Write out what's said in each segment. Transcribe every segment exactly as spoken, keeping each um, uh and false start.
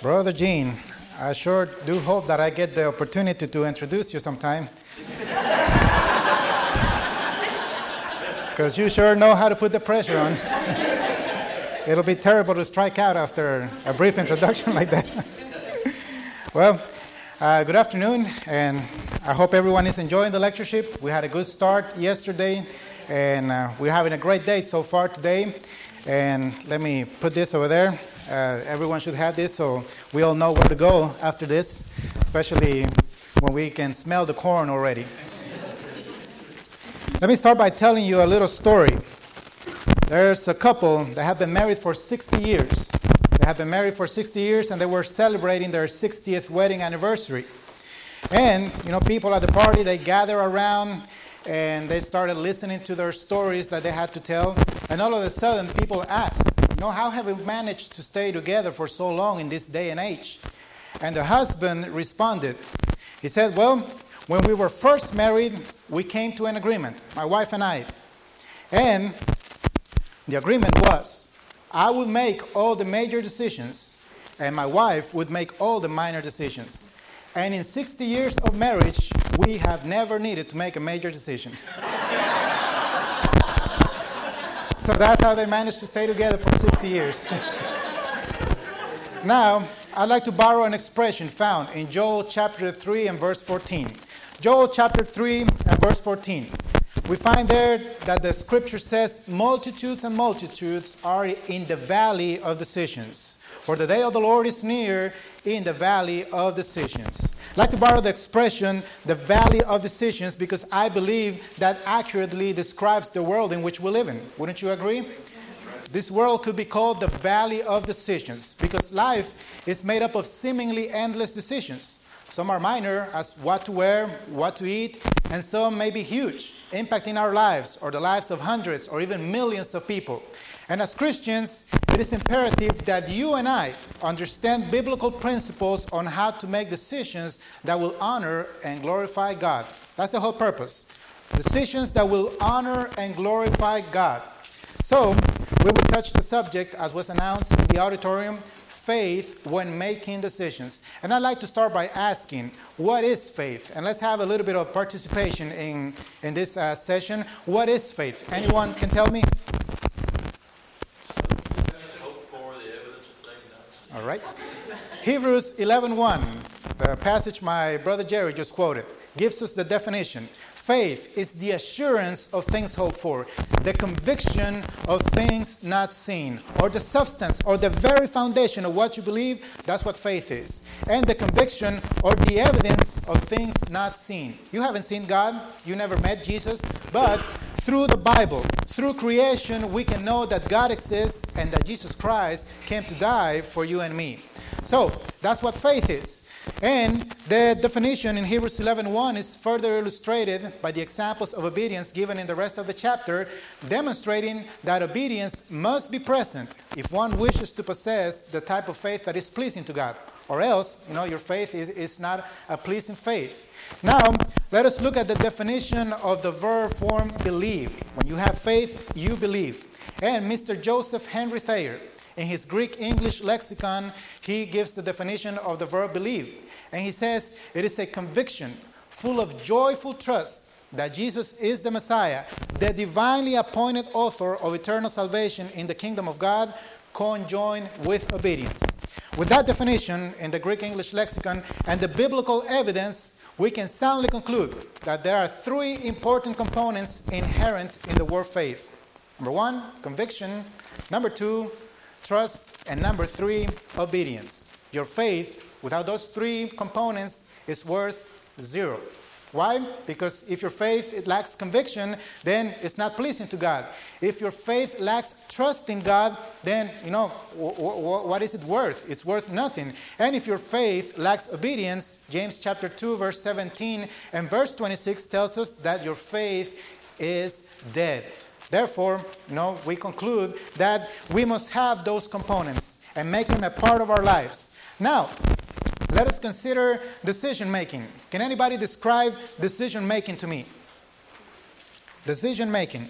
Brother Gene, I sure do hope that I get the opportunity to introduce you sometime. Because you sure know how to put the pressure on. It'll be terrible to strike out after a brief introduction like that. Well, uh, good afternoon, and I hope everyone is enjoying the lectureship. We had a good start yesterday, and uh, we're having a great day so far today. And let me put this over there. Uh, everyone should have this so we all know where to go after this, especially when we can smell the corn already. Let me start by telling you a little story. There's a couple that have been married for sixty years. They have been married for sixty years, and they were celebrating their sixtieth wedding anniversary. And, you know, people at the party, they gather around, and they started listening to their stories that they had to tell. And all of a sudden, people asked, you know, how have we managed to stay together for so long in this day and age? And the husband responded. He said, well, when we were first married, we came to an agreement, my wife and I. And the agreement was, I would make all the major decisions, and my wife would make all the minor decisions. And in sixty years of marriage, we have never needed to make a major decision. So that's how they managed to stay together for sixty years. Now, I'd like to borrow an expression found in Joel chapter three and verse fourteen. Joel chapter three and verse fourteen. We find there that the scripture says, multitudes and multitudes are in the valley of decisions. For the day of the Lord is near in the valley of decisions. I'd like to borrow the expression, the valley of decisions, because I believe that accurately describes the world in which we live in. Wouldn't you agree? This world could be called the valley of decisions, because life is made up of seemingly endless decisions. Some are minor, as what to wear, what to eat, and some may be huge, impacting our lives or the lives of hundreds or even millions of people. And as Christians, it is imperative that you and I understand biblical principles on how to make decisions that will honor and glorify God. That's the whole purpose. Decisions that will honor and glorify God. So, we will touch the subject, as was announced in the auditorium, faith when making decisions. And I'd like to start by asking, what is faith? And let's have a little bit of participation in, in this uh, session. What is faith? Anyone can tell me? All right. Hebrews eleven one, the passage my brother Jerry just quoted, gives us the definition. Faith is the assurance of things hoped for, the conviction of things not seen, or the substance or the very foundation of what you believe. That's what faith is. And the conviction or the evidence of things not seen. You haven't seen God, you never met Jesus, but through the Bible, through creation, we can know that God exists and that Jesus Christ came to die for you and me. So, that's what faith is. And the definition in Hebrews eleven one is further illustrated by the examples of obedience given in the rest of the chapter, demonstrating that obedience must be present if one wishes to possess the type of faith that is pleasing to God. Or else, you know, your faith is, is not a pleasing faith. Now, let us look at the definition of the verb form believe. When you have faith, you believe. And Mister Joseph Henry Thayer, in his Greek-English lexicon, he gives the definition of the verb believe. And he says, it is a conviction full of joyful trust that Jesus is the Messiah, the divinely appointed author of eternal salvation in the kingdom of God, conjoined with obedience. With that definition in the Greek-English lexicon and the biblical evidence, we can soundly conclude that there are three important components inherent in the word faith. Number one, conviction. Number two, trust. And number three, obedience. Your faith, without those three components, is worth zero. Why? Because if your faith it lacks conviction, then it's not pleasing to God. If your faith lacks trust in God, then, you know, w- w- what is it worth? It's worth nothing. And if your faith lacks obedience, James chapter two, verse seventeen and verse twenty-six tells us that your faith is dead. Therefore, you know, we conclude that we must have those components and make them a part of our lives. Now, let us consider decision-making. Can anybody describe decision-making to me? Decision-making.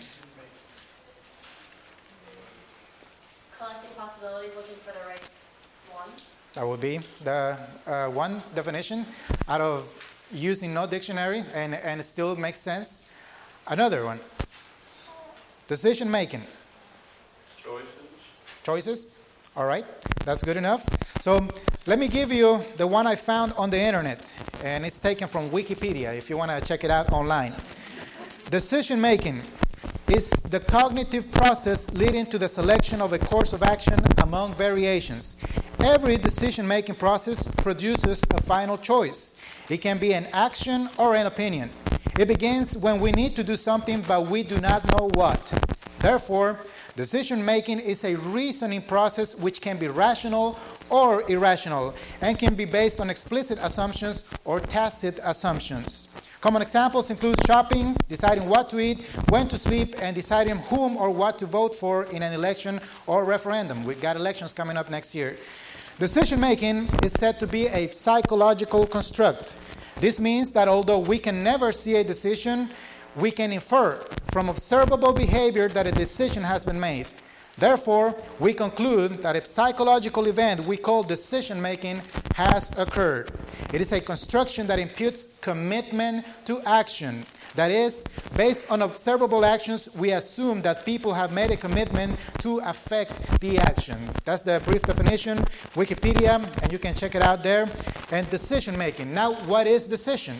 Collecting possibilities, looking for the right one. That would be the uh, one definition out of using no dictionary, and, and it still makes sense. Another one. Decision making. Choices. Choices. All right. That's good enough. So let me give you the one I found on the internet, and it's taken from Wikipedia if you want to check it out online. Decision making is the cognitive process leading to the selection of a course of action among variations. Every decision-making process produces a final choice. It can be an action or an opinion. It begins when we need to do something, but we do not know what. Therefore, decision-making is a reasoning process which can be rational or irrational and can be based on explicit assumptions or tacit assumptions. Common examples include shopping, deciding what to eat, when to sleep, and deciding whom or what to vote for in an election or referendum. We've got elections coming up next year. Decision-making is said to be a psychological construct. This means that although we can never see a decision, we can infer from observable behavior that a decision has been made. Therefore, we conclude that a psychological event we call decision-making has occurred. It is a construction that imputes commitment to action. That is, based on observable actions, we assume that people have made a commitment to affect the action. That's the brief definition, Wikipedia, and you can check it out there. And decision-making. Now, what is decision?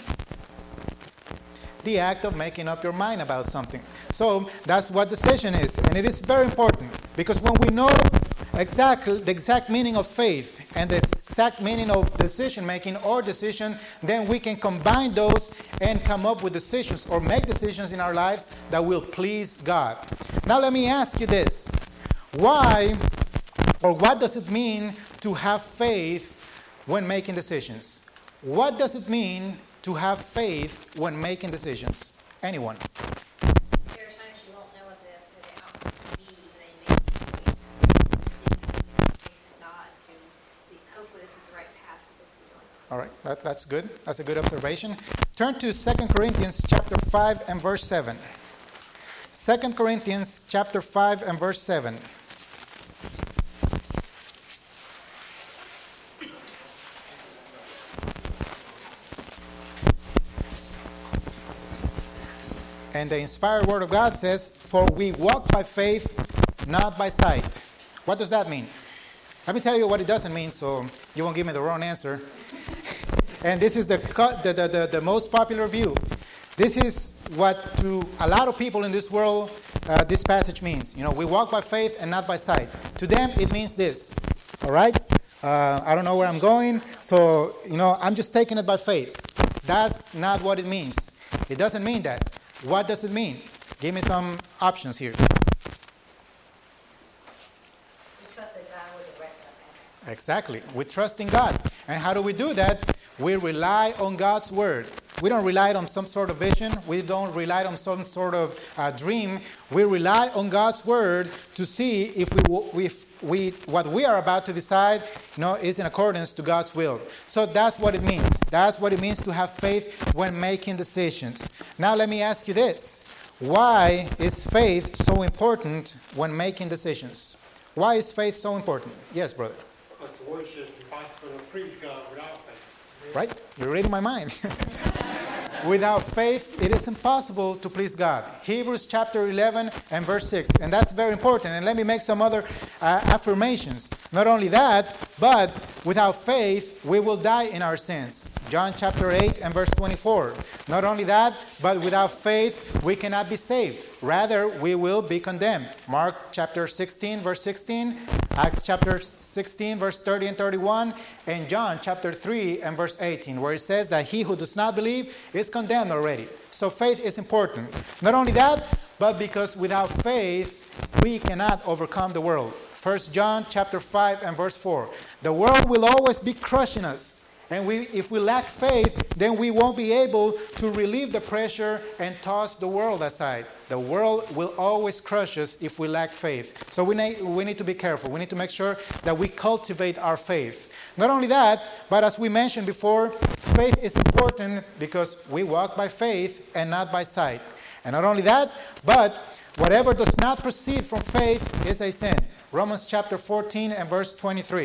The act of making up your mind about something. So that's what decision is. And it is very important because when we know exactly the exact meaning of faith and the exact meaning of decision making or decision, then we can combine those and come up with decisions or make decisions in our lives that will please God. Now let me ask you this. Why or what does it mean to have faith when making decisions? What does it mean to have faith when making decisions? Anyone? There are times you won't know of this without me even making choice. Seeking God to be, hopefully this is the right path for this to go. All right, that, that's good. That's a good observation. Turn to Second Corinthians chapter five and verse seven. Second Corinthians chapter five and verse seven. And the inspired word of God says, "For we walk by faith, not by sight." What does that mean? Let me tell you what it doesn't mean, so you won't give me the wrong answer. And this is the, the, the, the, the most popular view. This is what to a lot of people in this world, uh, this passage means. You know, we walk by faith and not by sight. To them, it means this. All right? Uh, I don't know where I'm going, so, you know, I'm just taking it by faith. That's not what it means. It doesn't mean that. What does it mean? Give me some options here. We trust that God will direct our path. Exactly. We trust in God. And how do we do that? We rely on God's word. We don't rely on some sort of vision. We don't rely on some sort of uh, dream. We rely on God's word to see if we, if we, what we are about to decide, you know, is in accordance to God's will. So that's what it means. That's what it means to have faith when making decisions. Now let me ask you this. Why is faith so important when making decisions? Why is faith so important? Yes, brother. Because the word says it's impossible to please God without faith. Right? You're reading my mind. Without faith, it is impossible to please God. Hebrews chapter eleven and verse six. And that's very important. And let me make some other uh, affirmations. Not only that, but without faith, we will die in our sins. John chapter eight and verse twenty-four. Not only that, but without faith, we cannot be saved. Rather, we will be condemned. Mark chapter sixteen, verse sixteen. Acts chapter sixteen, verse thirty and thirty-one. And John chapter three and verse eighteen, where it says that he who does not believe is condemned already. So faith is important. Not only that, but because without faith, we cannot overcome the world. First John chapter five and verse four. The world will always be crushing us. And we, if we lack faith, then we won't be able to relieve the pressure and toss the world aside. The world will always crush us if we lack faith. So we need, we need to be careful. We need to make sure that we cultivate our faith. Not only that, but as we mentioned before, faith is important because we walk by faith and not by sight. And not only that, but whatever does not proceed from faith is a sin. Romans chapter fourteen and verse twenty-three.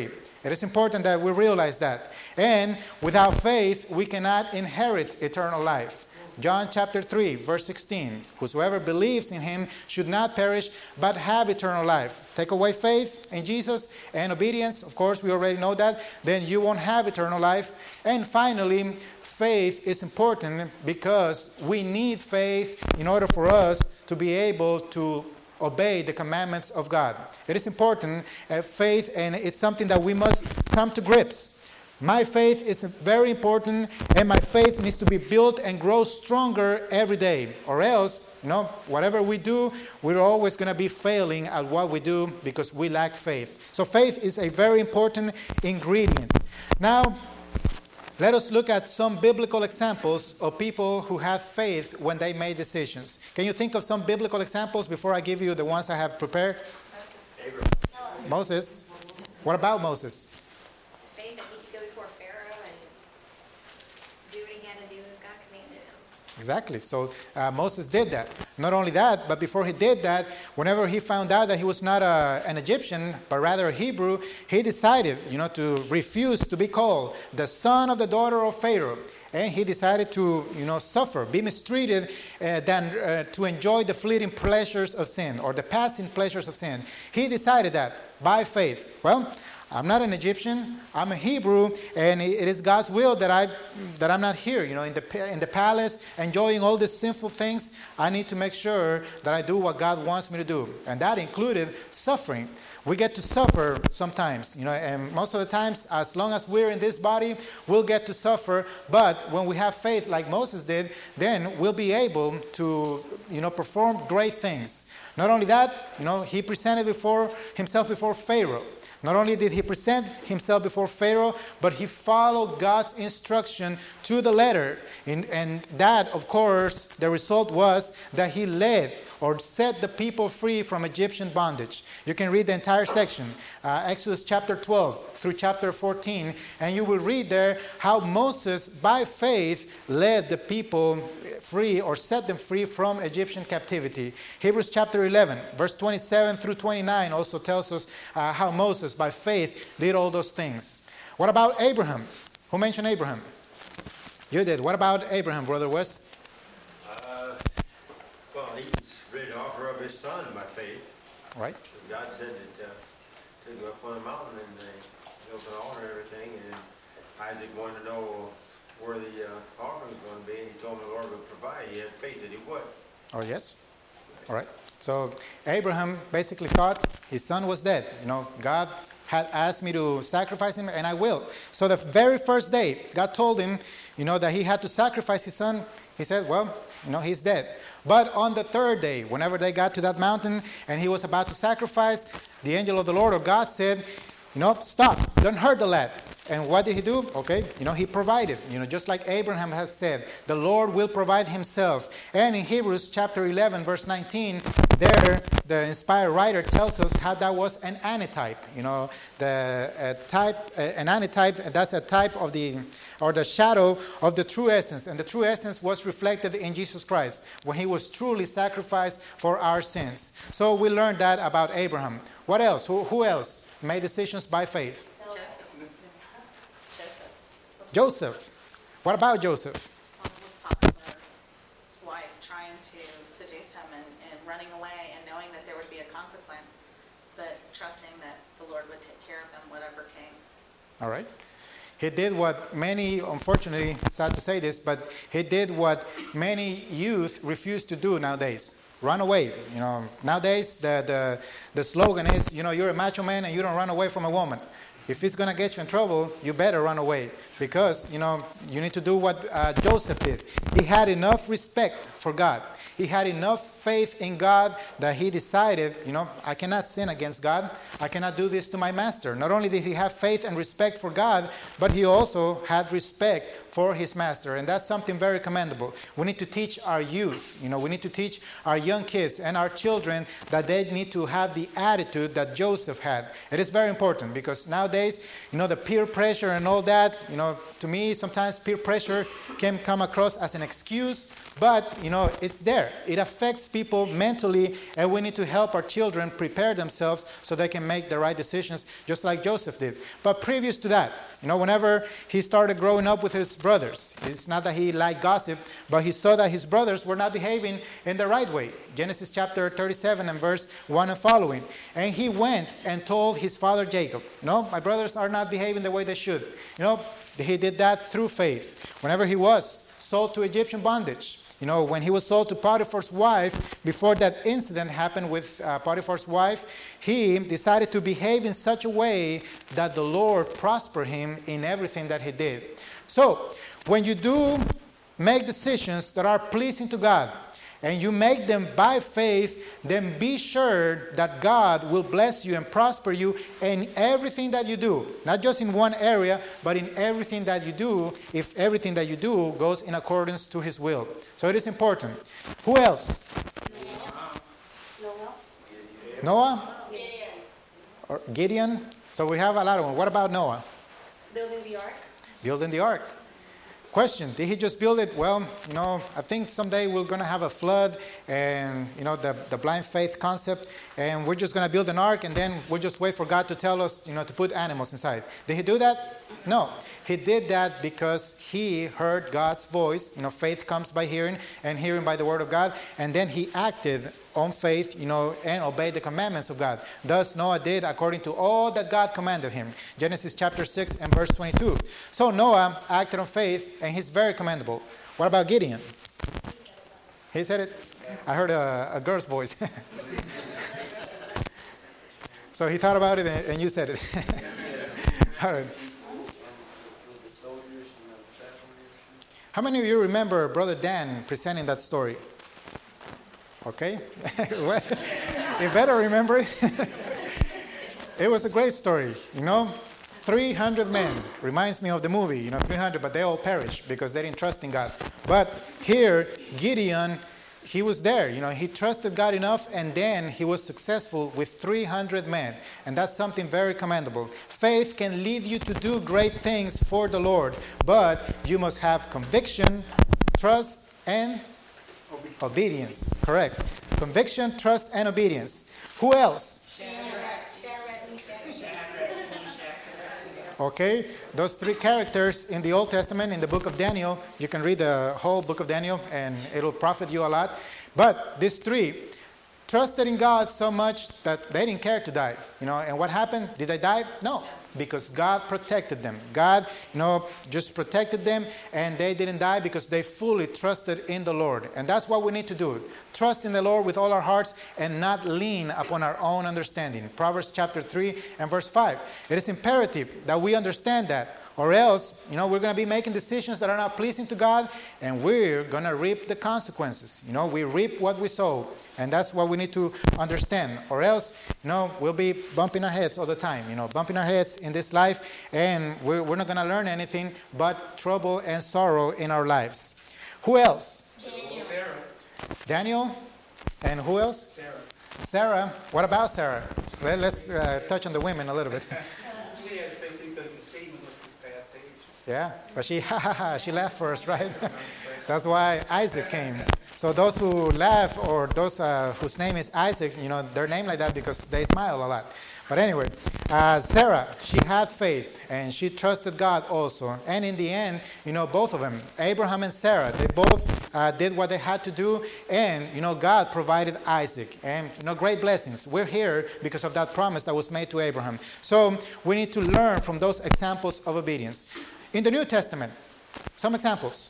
It is important that we realize that. And without faith, we cannot inherit eternal life. John chapter three, verse sixteen. Whosoever believes in him should not perish, but have eternal life. Take away faith in Jesus and obedience. Of course, we already know that. Then you won't have eternal life. And finally, faith is important because we need faith in order for us to be able to obey the commandments of God. It is important, uh, faith, and it's something that we must come to grips. My faith is very important, and my faith needs to be built and grow stronger every day. Or else, you know, whatever we do, we're always going to be failing at what we do because we lack faith. So faith is a very important ingredient. Now, let us look at some biblical examples of people who had faith when they made decisions. Can you think of some biblical examples before I give you the ones I have prepared? Moses. Abraham. Moses. What about Moses? The faith that he could go before Pharaoh and do what he had to do as God commanded him. Exactly. So uh, Moses did that. Not only that, but before he did that, whenever he found out that he was not a, an Egyptian, but rather a Hebrew, he decided, you know, to refuse to be called the son of the daughter of Pharaoh. And he decided to, you know, suffer, be mistreated, uh, than uh, to enjoy the fleeting pleasures of sin or the passing pleasures of sin. He decided that by faith. Well, I'm not an Egyptian. I'm a Hebrew, and it is God's will that I that I'm not here, you know, in the in the palace, enjoying all these sinful things. I need to make sure that I do what God wants me to do, and that included suffering. We get to suffer sometimes, you know, and most of the times, as long as we're in this body, we'll get to suffer. But when we have faith, like Moses did, then we'll be able to, you know, perform great things. Not only that, you know, he presented before himself before Pharaoh. Not only did he present himself before Pharaoh, but he followed God's instruction to the letter. And, and that, of course, the result was that he led or set the people free from Egyptian bondage. You can read the entire section, uh, Exodus chapter twelve through chapter fourteen, and you will read there how Moses, by faith, led the people free or set them free from Egyptian captivity. Hebrews chapter eleven, verse twenty-seven through twenty-nine also tells us uh, how Moses, by faith, did all those things. What about Abraham? Who mentioned Abraham? You did. What about Abraham, Brother West? Uh, well, he was ready to offer up his son by faith. Right. God said that uh, to go up on a mountain and they built an altar and everything, and Isaac wanted to know where the uh, offering was going to be, and he told him the Lord would provide. He had faith that he would. Oh, yes? All right. So Abraham basically thought his son was dead. You know, God had asked me to sacrifice him, and I will. So the very first day, God told him, you know, that he had to sacrifice his son. He said, well, you know, he's dead. But on the third day, whenever they got to that mountain and he was about to sacrifice, the angel of the Lord or God said, you know, stop, don't hurt the lad. And what did he do? Okay, you know, he provided. You know, just like Abraham has said, the Lord will provide himself. And in Hebrews chapter eleven, verse nineteen, there the inspired writer tells us how that was an antitype. You know, the uh, type, uh, an antitype, that's a type of the, or the shadow of the true essence. And the true essence was reflected in Jesus Christ, when he was truly sacrificed for our sins. So we learned that about Abraham. What else? Who, who else made decisions by faith? Joseph. What about Joseph? Was popular. His wife trying to seduce him and, and running away and knowing that there would be a consequence, but trusting that the Lord would take care of him, whatever came. All right. He did what many, unfortunately, sad to say this, but he did what many youth refuse to do nowadays. Run away. You know, nowadays the, the, the slogan is, you know, you're a macho man and you don't run away from a woman. If it's going to get you in trouble, you better run away, because, you know, you need to do what uh, Joseph did. He had enough respect for God. He had enough faith in God that he decided, you know, I cannot sin against God. I cannot do this to my master. Not only did he have faith and respect for God, but he also had respect for his master. And that's something very commendable. We need to teach our youth, you know, we need to teach our young kids and our children that they need to have the attitude that Joseph had. It is very important because nowadays, you know, the peer pressure and all that, you know, to me, sometimes peer pressure can come across as an excuse. But, you know, it's there. It affects people mentally, and we need to help our children prepare themselves so they can make the right decisions, just like Joseph did. But previous to that, you know, whenever he started growing up with his brothers, it's not that he liked gossip, but he saw that his brothers were not behaving in the right way. Genesis chapter thirty-seven and verse one and following. And he went and told his father Jacob, no, my brothers are not behaving the way they should. You know, he did that through faith. Whenever he was sold to Egyptian bondage, you know, when he was sold to Potiphar's wife, before that incident happened with uh, Potiphar's wife, he decided to behave in such a way that the Lord prospered him in everything that he did. So, when you do make decisions that are pleasing to God, and you make them by faith, then be sure that God will bless you and prosper you in everything that you do. Not just in one area, but in everything that you do, if everything that you do goes in accordance to His will. So it is important. Who else? Noah. Noah? Gideon. Or Gideon? So we have a lot of them. What about Noah? Building the ark. Building the ark. Question, did he just build it? Well, you know, I think someday we're going to have a flood and, you know, the, the blind faith concept, and we're just going to build an ark and then we'll just wait for God to tell us, you know, to put animals inside. Did he do that? No. He did that because he heard God's voice. You know, faith comes by hearing and hearing by the word of God. And then he acted on faith, you know, and obeyed the commandments of God. Thus Noah did according to all that God commanded him. Genesis chapter six and verse twenty-two. So Noah acted on faith, and he's very commendable. What about Gideon? He said it? I heard a, a girl's voice. So he thought about it, and, and you said it. All right. How many of you remember Brother Dan presenting that story? Okay. Well, you better remember it. It was a great story, you know. three hundred men. Reminds me of the movie, you know, three hundred, but they all perished because they didn't trust in God. But here, Gideon, he was there, you know, he trusted God enough, and then he was successful with three hundred men. And that's something very commendable. Faith can lead you to do great things for the Lord, but you must have conviction, trust, and obedience. obedience. Correct. Conviction, trust, and obedience. Who else? Okay, those three characters in the Old Testament, in the book of Daniel, you can read the whole book of Daniel and it'll profit you a lot. But these three trusted in God so much that they didn't care to die. You know, and what happened? Did they die? No, because God protected them. God, you know, just protected them, and they didn't die because they fully trusted in the Lord. And that's what we need to do. Trust in the Lord with all our hearts and not lean upon our own understanding. Proverbs chapter three and verse five. It is imperative that we understand that, or else, you know, we're going to be making decisions that are not pleasing to God, and we're going to reap the consequences. You know, we reap what we sow, and that's what we need to understand. Or else, you know, we'll be bumping our heads all the time, you know, bumping our heads in this life, and we're, we're not going to learn anything but trouble and sorrow in our lives. Who else? Daniel. Daniel. And who else? Sarah. Sarah. What about Sarah? Let, let's uh, touch on the women a little bit. She has basically been deceiving with this past age. Yeah, but she ha ha ha, she laughed first, right? That's why Isaac came. So those who laugh, or those uh, whose name is Isaac, you know, they're named like that because they smile a lot. But anyway, uh, Sarah, she had faith, and she trusted God also. And in the end, you know, both of them, Abraham and Sarah, they both uh, did what they had to do. And, you know, God provided Isaac. And, you know, great blessings. We're here because of that promise that was made to Abraham. So we need to learn from those examples of obedience. In the New Testament, some examples.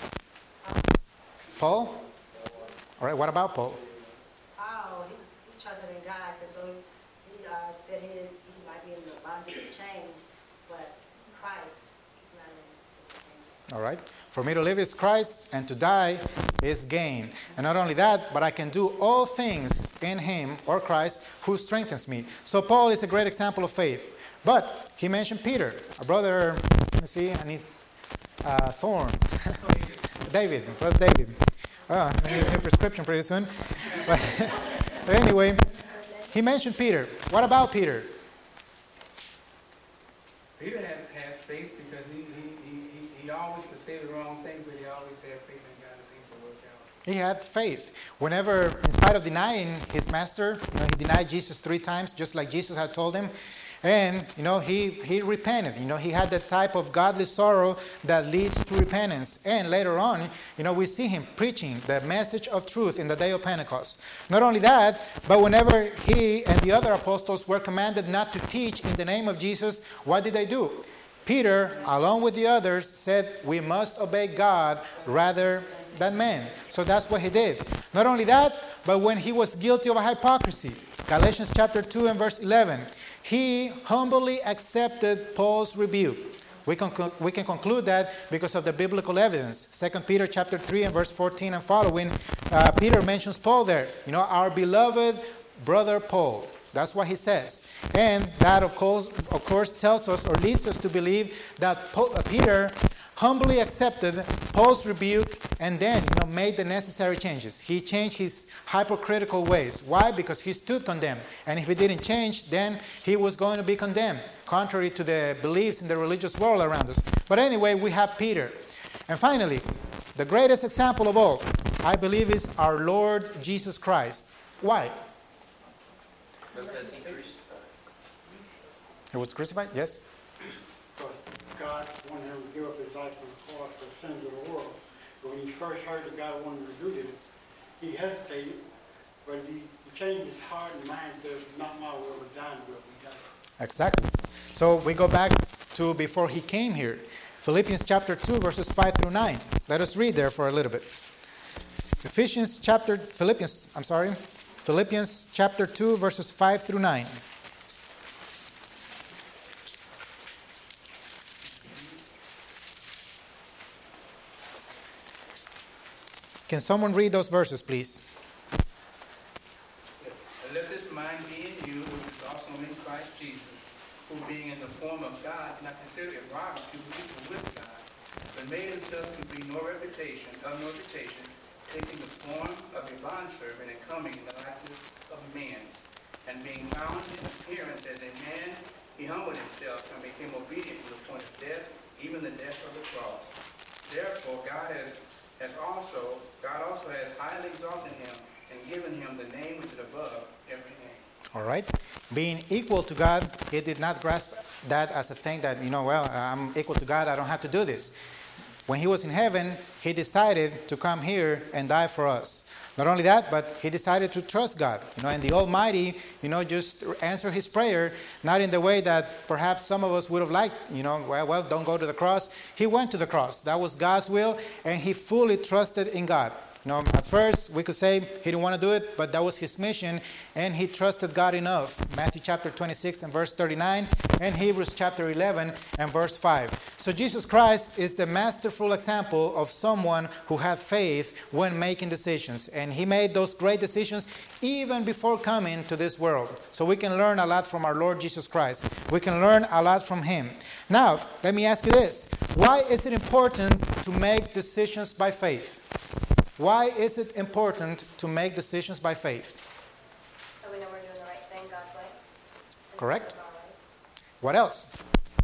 Paul? All right, what about Paul? Paul, he, he trusted in God, so though he uh, said he, he might be in the bondage of change, but Christ is not in the change. All right. For me to live is Christ, and to die is gain. And not only that, but I can do all things in Him, or Christ, who strengthens me. So Paul is a great example of faith. But he mentioned Peter, a brother. Let me see. I need. uh, Thorn. David, Brother David. Oh, I need a new prescription pretty soon. But, but anyway, he mentioned Peter. What about Peter? Peter had, had faith because he, he, he, he always could say the wrong thing, but he always had faith in God and things would work out. He had faith. Whenever, in spite of denying his master, you know, he denied Jesus three times, just like Jesus had told him. And, you know, he, he repented. You know, he had that type of godly sorrow that leads to repentance. And later on, you know, we see him preaching the message of truth in the day of Pentecost. Not only that, but whenever he and the other apostles were commanded not to teach in the name of Jesus, what did they do? Peter, along with the others, said, we must obey God rather than men. So that's what he did. Not only that, but when he was guilty of a hypocrisy, Galatians chapter two and verse eleven, he humbly accepted Paul's rebuke. We can, we can conclude that because of the biblical evidence. Second Peter chapter three and verse fourteen and following, uh, Peter mentions Paul there. You know, our beloved brother Paul. That's what he says. And that, of course, of course tells us or leads us to believe that Paul, uh, Peter humbly accepted Paul's rebuke and then, you know, made the necessary changes. He changed his hypocritical ways. Why? Because he stood condemned. And if he didn't change, then he was going to be condemned, contrary to the beliefs in the religious world around us. But anyway, we have Peter. And finally, the greatest example of all, I believe, is our Lord Jesus Christ. Why? Because he crucified. He was crucified? Yes. Because God wanted him to give up his life on the cross for the sins of the world. But when he first heard that God wanted him to do this, he hesitated, but he, he changed his heart and mind, said, not my will, but thine will be done. Exactly. So we go back to before he came here. Philippians chapter two, verses five through nine. Let us read there for a little bit. Ephesians chapter, Philippians, I'm sorry, Philippians chapter two, verses five through nine. Can someone read those verses, please? Yes. And let this mind be in you, which is also in Christ Jesus, who being in the form of God, did not consider it robbery to be equal with God, but made himself to be no reputation, of no reputation, taking the form of a bondservant and coming in the likeness of men. And being found in appearance as a man, he humbled himself and became obedient to the point of death, even the death of the cross. Therefore, God has has also, God also has highly exalted him and given him the name which is above every name. All right. Being equal to God, he did not grasp that as a thing that, you know, well, I'm equal to God, I don't have to do this. When he was in heaven, he decided to come here and die for us. Not only that, but he decided to trust God. You know, and the Almighty, you know, just answer his prayer, not in the way that perhaps some of us would have liked, you know, well, well, don't go to the cross. He went to the cross. That was God's will, and he fully trusted in God. You know, at first, we could say he didn't want to do it, but that was his mission, and he trusted God enough. Matthew chapter twenty-six and verse thirty-nine, and Hebrews chapter eleven and verse five. So Jesus Christ is the masterful example of someone who had faith when making decisions, and he made those great decisions even before coming to this world. So we can learn a lot from our Lord Jesus Christ. We can learn a lot from him. Now, let me ask you this. Why is it important to make decisions by faith? Why is it important to make decisions by faith? So we know we're doing the right thing God's way. Correct. Instead of our way. What else?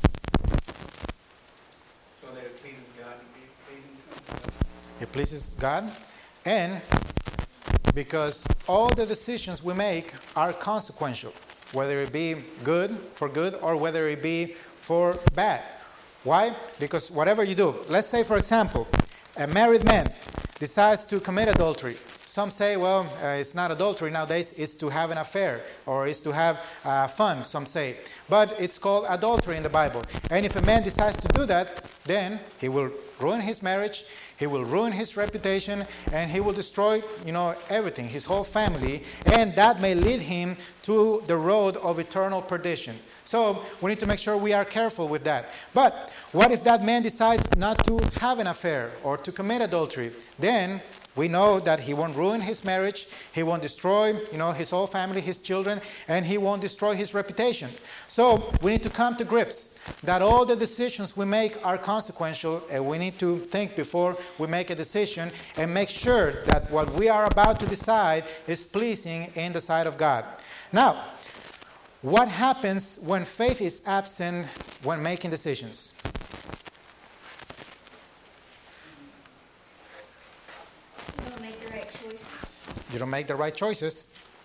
So that it pleases God and be pleasing to himself. It pleases God, and because all the decisions we make are consequential, whether it be good for good or whether it be for bad. Why? Because whatever you do, let's say, for example, a married man decides to commit adultery. Some say, well, uh, it's not adultery nowadays, it's to have an affair, or it's to have uh, fun, some say. But it's called adultery in the Bible. And if a man decides to do that, then he will ruin his marriage, he will ruin his reputation, and he will destroy, you know, everything, his whole family, and that may lead him to the road of eternal perdition. So we need to make sure we are careful with that. But what if that man decides not to have an affair or to commit adultery? Then We know that he won't ruin his marriage, he won't destroy, you know, his whole family, his children, and he won't destroy his reputation. So we need to come to grips that all the decisions we make are consequential, and we need to think before we make a decision and make sure that what we are about to decide is pleasing in the sight of God. Now, what happens when faith is absent when making decisions? You don't make the right choices. You don't make the right choices.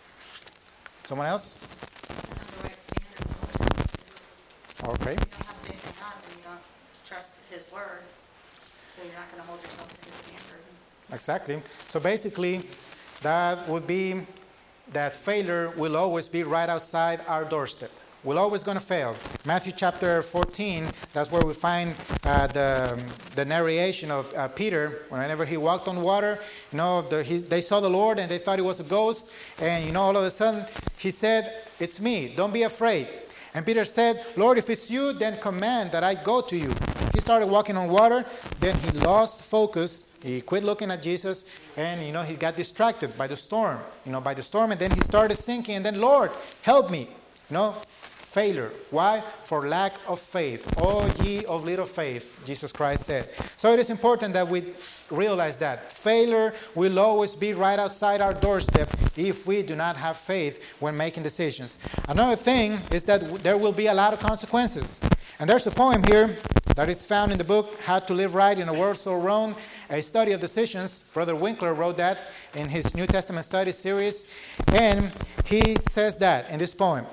Someone else? You don't have the right standard. Okay. You don't have faith in God, then you don't trust His word, so you're not going to hold yourself to His standard. Exactly. So basically, that would be that failure will always be right outside our doorstep. We're always going to fail. Matthew chapter fourteen, that's where we find uh, the, the narration of uh, Peter. Whenever he walked on water, you know, the, he, they saw the Lord and they thought he was a ghost. And, you know, all of a sudden, he said, "It's me, don't be afraid." And Peter said, "Lord, if it's you, then command that I go to you." He started walking on water, then he lost focus. He quit looking at Jesus, and, you know, he got distracted by the storm, you know, by the storm, and then he started sinking, and then, "Lord, help me." You know, failure. Why? For lack of faith. "O ye of little faith," Jesus Christ said. So it is important that we realize that failure will always be right outside our doorstep if we do not have faith when making decisions. Another thing is that there will be a lot of consequences. And there's a poem here that is found in the book, How to Live Right in a World So Wrong, a study of decisions. Brother Winkler wrote that in his New Testament study series. And he says that in this poem.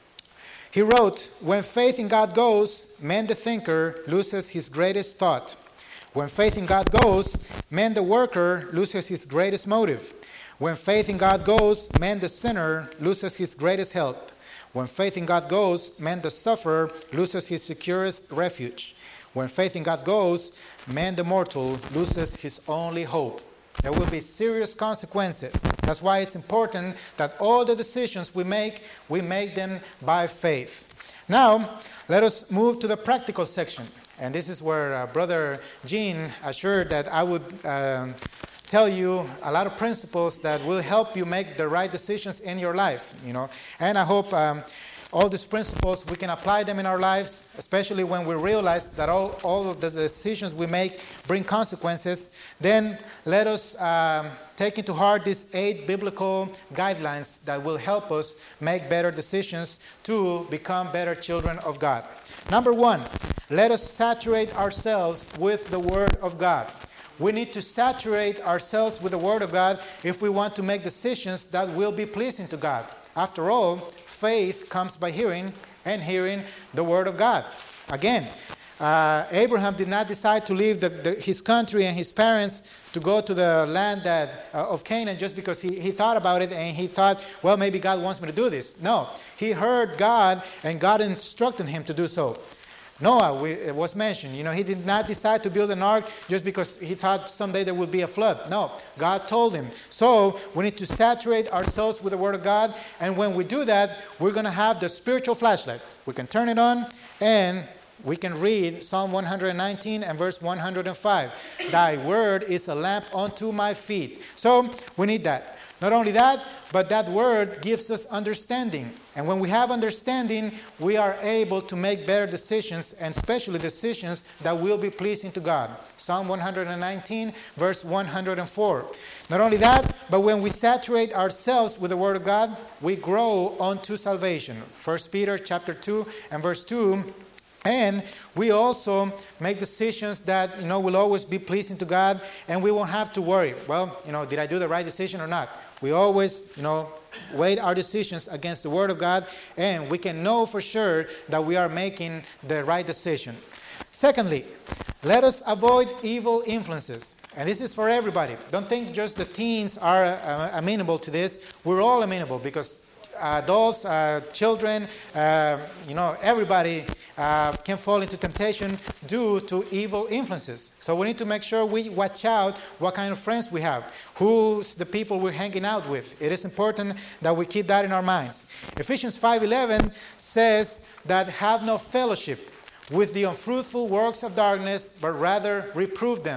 He wrote, "When faith in God goes, man the thinker loses his greatest thought. When faith in God goes, man the worker loses his greatest motive. When faith in God goes, man the sinner loses his greatest help. When faith in God goes, man the sufferer loses his securest refuge. When faith in God goes, man the mortal loses his only hope." There will be serious consequences. That's why it's important that all the decisions we make, we make them by faith. Now, let us move to the practical section. And this is where uh, Brother Gene assured that I would um, tell you a lot of principles that will help you make the right decisions in your life. You know, and I hope um, all these principles, we can apply them in our lives, especially when we realize that all, all of the decisions we make bring consequences. Then let us um, take into heart these eight biblical guidelines that will help us make better decisions to become better children of God. Number one, let us saturate ourselves with the Word of God. We need to saturate ourselves with the Word of God if we want to make decisions that will be pleasing to God. After all, faith comes by hearing, and hearing the Word of God. Again, uh, Abraham did not decide to leave the, the, his country and his parents to go to the land that, uh, of Canaan just because he, he thought about it and he thought, well, maybe God wants me to do this. No, he heard God and God instructed him to do so. Noah, we, it was mentioned, you know, he did not decide to build an ark just because he thought someday there would be a flood. No, God told him. So we need to saturate ourselves with the Word of God. And when we do that, we're going to have the spiritual flashlight. We can turn it on and we can read Psalm one nineteen and verse one oh five. "Thy word is a lamp unto my feet." So we need that. Not only that, but that word gives us understanding. And when we have understanding, we are able to make better decisions, and especially decisions that will be pleasing to God. Psalm one nineteen, verse one oh four. Not only that, but when we saturate ourselves with the Word of God, we grow unto salvation. First Peter chapter two and verse two. And we also make decisions that, you know, will always be pleasing to God, and we won't have to worry. Well, you know, did I do the right decision or not? We always, you know, weigh our decisions against the Word of God, and we can know for sure that we are making the right decision. Secondly, let us avoid evil influences. And this is for everybody. Don't think just the teens are uh, amenable to this. We're all amenable because adults, uh, children, uh, you know, everybody uh, can fall into temptation due to evil influences. So we need to make sure we watch out what kind of friends we have, who's the people we're hanging out with. It is important that we keep that in our minds. Ephesians five eleven says that have no fellowship with the unfruitful works of darkness, but rather reprove them.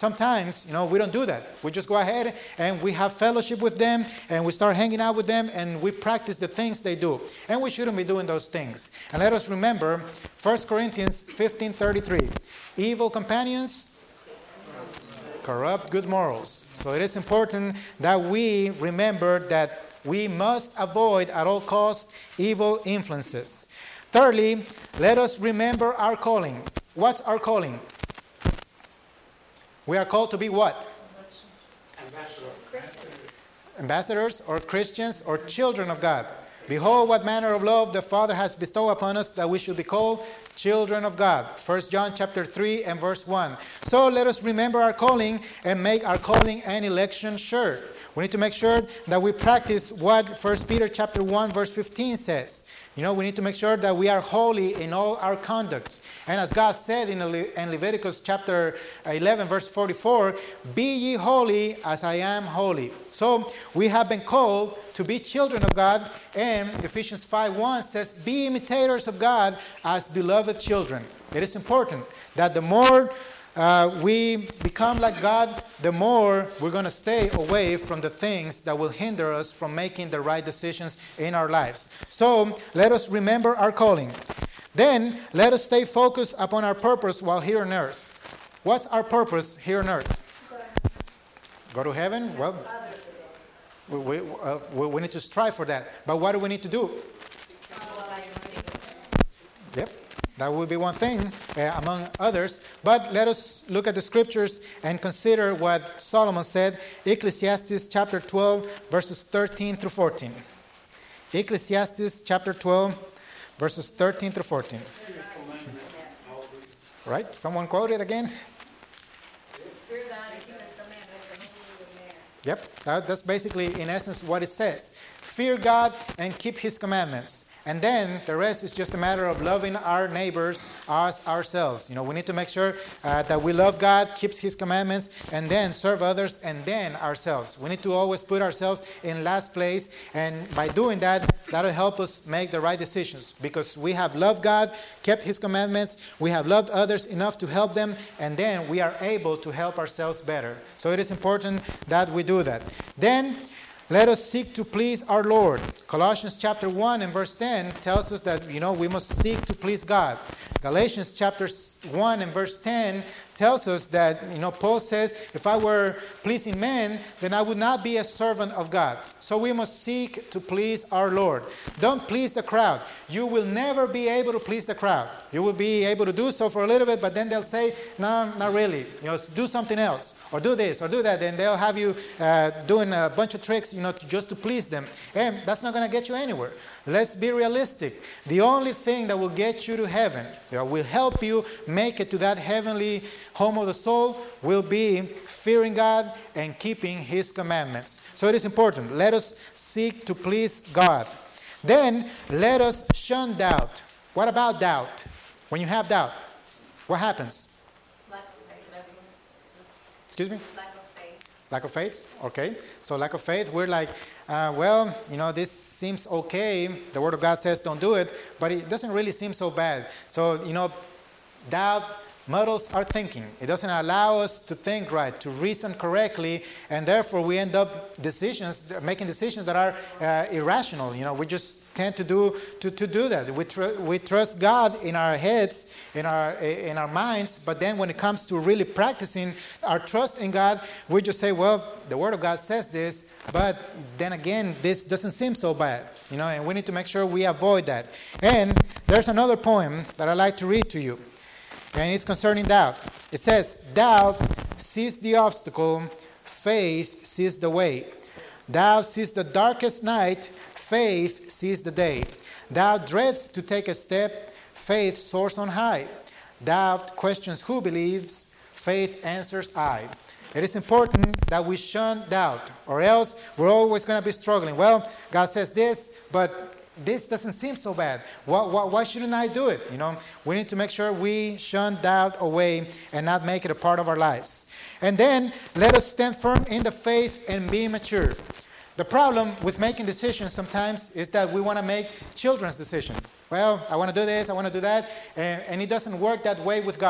sometimes, you know, we don't do that. We just go ahead and we have fellowship with them and we start hanging out with them and we practice the things they do. And we shouldn't be doing those things. And let us remember First Corinthians fifteen thirty-three. Evil companions corrupt good morals. So it is important that we remember that we must avoid at all costs evil influences. Thirdly, let us remember our calling. What's our calling? We are called to be what? Ambassadors. Ambassadors or Christians or children of God. Behold what manner of love the Father has bestowed upon us that we should be called children of God. First John chapter three and verse one. So let us remember our calling and make our calling and election sure. We need to make sure that we practice what First Peter chapter one verse fifteen says. You know, we need to make sure that we are holy in all our conduct. And as God said in Le- in Leviticus chapter eleven verse forty-four, be ye holy as I am holy. So we have been called to be children of God, and Ephesians five one says, be imitators of God as beloved children. It is important that the more Uh, we become like God, the more we're going to stay away from the things that will hinder us from making the right decisions in our lives. So let us remember our calling. Then let us stay focused upon our purpose while here on earth. What's our purpose here on earth? Go to heaven? Well, we, we, uh, we, we need to strive for that. But what do we need to do? Yep. That would be one thing uh, among others. But let us look at the scriptures and consider what Solomon said. Ecclesiastes chapter twelve, verses thirteen through fourteen. Ecclesiastes chapter twelve, verses thirteen through fourteen. Right? Someone quote it again? Fear God and keep his commandments and whom you will marry. Yep. That, that's basically, in essence, what it says. Fear God and keep his commandments. And then the rest is just a matter of loving our neighbors as ourselves. You know, we need to make sure uh, that we love God, keeps his commandments, and then serve others, and then ourselves. We need to always put ourselves in last place. And by doing that, that'll help us make the right decisions. Because we have loved God, kept his commandments, we have loved others enough to help them, and then we are able to help ourselves better. So it is important that we do that. Then, let us seek to please our Lord. Colossians chapter one and verse ten tells us that, you know, we must seek to please God. Galatians chapter one and verse ten tells us that, you know, Paul says, if I were pleasing men, then I would not be a servant of God. So we must seek to please our Lord. Don't please the crowd. You will never be able to please the crowd. You will be able to do so for a little bit, but then they'll say, no, not really. You know, do something else, or do this, or do that. And they'll have you uh, doing a bunch of tricks, you know, just to please them. And that's not going to get you anywhere. Let's be realistic. The only thing that will get you to heaven, that will help you make it to that heavenly home of the soul, will be fearing God and keeping his commandments. So it is important. Let us seek to please God. Then let us shun doubt. What about doubt? When you have doubt, what happens? Lack of faith. Excuse me? Lack of faith. Lack of faith? Okay. So lack of faith, we're like, uh, well, you know, this seems okay. The Word of God says don't do it, but it doesn't really seem so bad. So, you know, doubt muddles our thinking. It doesn't allow us to think right, to reason correctly, and therefore we end up decisions, making decisions that are uh, irrational. You know, we just tend to do to, to do that. We tr- we trust God in our heads, in our in our minds, but then when it comes to really practicing our trust in God, we just say, well, the Word of God says this, but then again, this doesn't seem so bad. You know, and we need to make sure we avoid that. And there's another poem that I'd like to read to you. And it's concerning doubt. It says, doubt sees the obstacle, faith sees the way. Doubt sees the darkest night, faith sees the day. Doubt dreads to take a step, faith soars on high. Doubt questions who believes, faith answers I. It is important that we shun doubt, or else we're always going to be struggling. Well, God says this, but this doesn't seem so bad. Why, why, why shouldn't I do it? You know, we need to make sure we shun doubt away and not make it a part of our lives. And then let us stand firm in the faith and be mature. The problem with making decisions sometimes is that we want to make children's decisions. Well, I want to do this, I want to do that, and, and it doesn't work that way with God.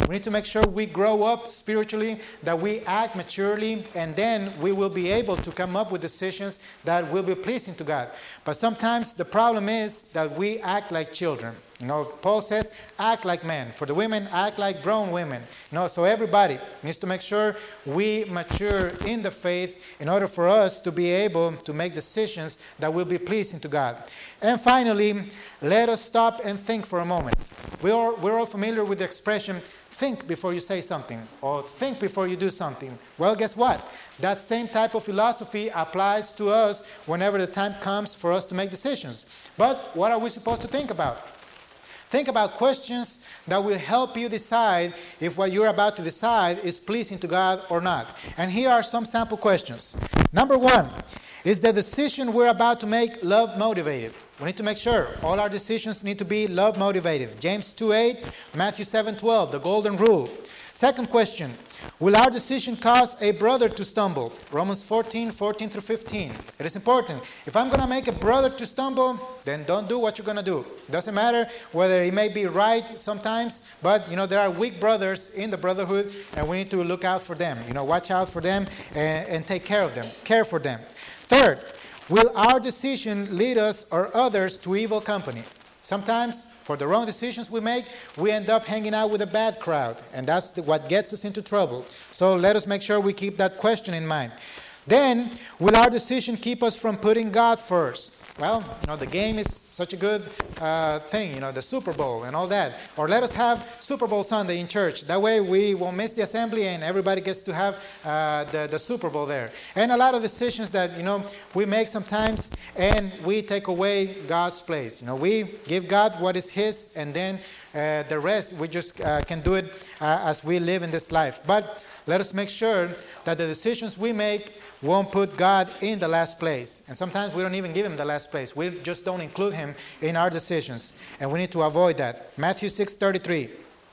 We need to make sure we grow up spiritually, that we act maturely, and then we will be able to come up with decisions that will be pleasing to God. But sometimes the problem is that we act like children. You know, Paul says, act like men. For the women, act like grown women. You know, so everybody needs to make sure we mature in the faith in order for us to be able to make decisions that will be pleasing to God. And finally, let us stop and think for a moment. We are, we're all familiar with the expression, think before you say something, or think before you do something. Well, guess what? That same type of philosophy applies to us whenever the time comes for us to make decisions. But what are we supposed to think about? Think about questions that will help you decide if what you're about to decide is pleasing to God or not. And here are some sample questions. Number one, is the decision we're about to make love motivated? We need to make sure all our decisions need to be love motivated. James two eight, Matthew seven twelve, the golden rule. Second question, will our decision cause a brother to stumble? Romans fourteen, fourteen through fifteen. It is important. If I'm going to make a brother to stumble, then don't do what you're going to do. It doesn't matter whether he may be right sometimes, but, you know, there are weak brothers in the brotherhood, and we need to look out for them. You know, watch out for them and, and take care of them, care for them. Third, will our decision lead us or others to evil company? Sometimes, for the wrong decisions we make, we end up hanging out with a bad crowd, and that's the, what gets us into trouble. So let us make sure we keep that question in mind. Then, will our decision keep us from putting God first? Well, you know, the game is such a good uh, thing, you know, the Super Bowl and all that. Or let us have Super Bowl Sunday in church. That way we won't miss the assembly and everybody gets to have uh, the, the Super Bowl there. And a lot of decisions that, you know, we make sometimes and we take away God's place. You know, we give God what is His, and then uh, the rest we just uh, can do it uh, as we live in this life. But let us make sure that the decisions we make won't put God in the last place. And sometimes we don't even give Him the last place. We just don't include Him in our decisions. And we need to avoid that. Matthew six thirty-three.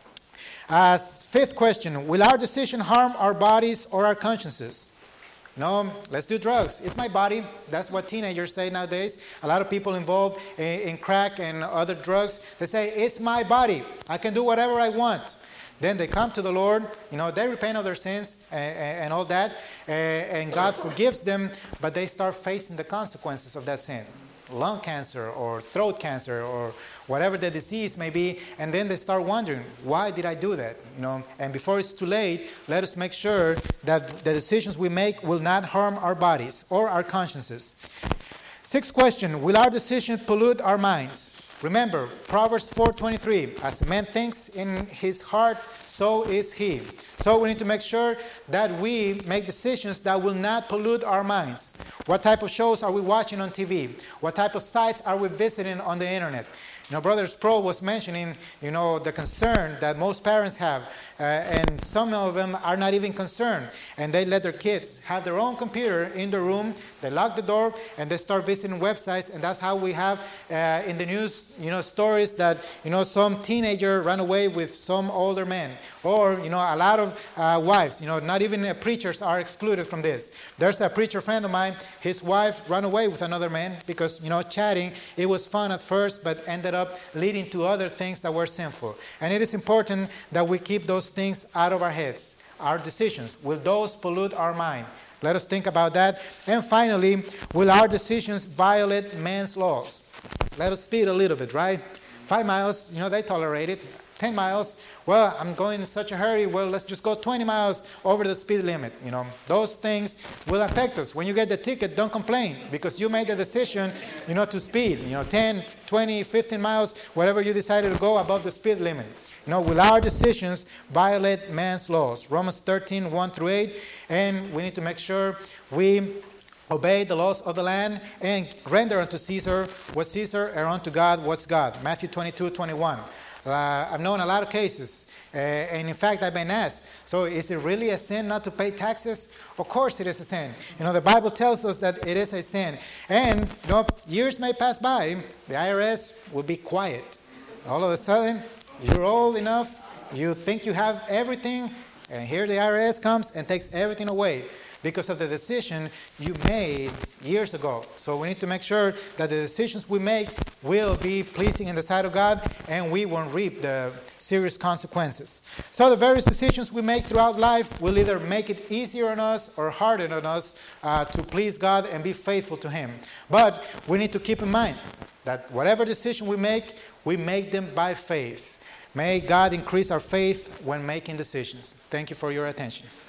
As fifth question, will our decision harm our bodies or our consciences? No, let's do drugs. It's my body. That's what teenagers say nowadays. A lot of people involved in, in crack and other drugs, they say, it's my body. I can do whatever I want. Then they come to the Lord, you know, they repent of their sins and, and all that, and God forgives them, but they start facing the consequences of that sin. Lung cancer or throat cancer or whatever the disease may be, and then they start wondering, why did I do that? You know, and before it's too late, let us make sure that the decisions we make will not harm our bodies or our consciences. Sixth question, will our decision pollute our minds? Remember, Proverbs four twenty-three, as a man thinks in his heart, so is he. So we need to make sure that we make decisions that will not pollute our minds. What type of shows are we watching on T V? What type of sites are we visiting on the internet? You know, Brother Sproul was mentioning, you know, the concern that most parents have, uh, and some of them are not even concerned, and they let their kids have their own computer in the room, they lock the door, and they start visiting websites, and that's how we have uh, in the news, you know, stories that, you know, some teenager ran away with some older man, or, you know, a lot of uh, wives, you know, not even uh, preachers are excluded from this. There's a preacher friend of mine, his wife ran away with another man because, you know, chatting, it was fun at first, but ended up leading to other things that were sinful. And it is important that we keep those things out of our heads. Our decisions, will those pollute our mind? Let us think about that. And finally, will our decisions violate man's laws? Let us speed a little bit, right? Five miles, you know, they tolerate it. Ten miles, well, I'm going in such a hurry, well, let's just go twenty miles over the speed limit. You know, those things will affect us. When you get the ticket, don't complain because you made the decision, you know, to speed, you know, ten, twenty, fifteen miles, whatever you decided to go above the speed limit. You know, will our decisions violate man's laws? Romans thirteen, one through eight, and we need to make sure we obey the laws of the land and render unto Caesar what's Caesar and unto God what's God. Matthew twenty-two, twenty-one. Uh, I've known a lot of cases, uh, and in fact, I've been asked, so is it really a sin not to pay taxes? Of course it is a sin. You know, the Bible tells us that it is a sin. And, you know, years may pass by, the I R S will be quiet. All of a sudden, you're old enough, you think you have everything, and here the I R S comes and takes everything away. because of the decision you made years ago. So we need to make sure that the decisions we make will be pleasing in the sight of God, and we won't reap the serious consequences. So the various decisions we make throughout life will either make it easier on us or harder on us uh, to please God and be faithful to Him. But we need to keep in mind that whatever decision we make, we make them by faith. May God increase our faith when making decisions. Thank you for your attention.